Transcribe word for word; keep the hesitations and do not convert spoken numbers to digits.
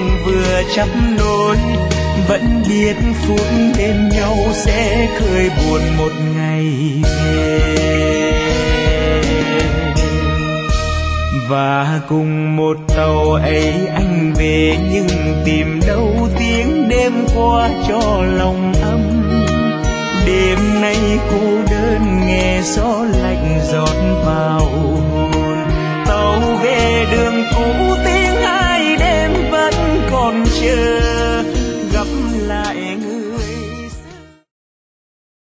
vừa chắp nối, vẫn biết phút bên nhau sẽ khơi buồn một ngày về. Và cùng một tàu ấy anh về, nhưng tìm đâu tiếng đêm qua cho lòng ấm. Đêm nay cô đơn nghe gió lạnh gió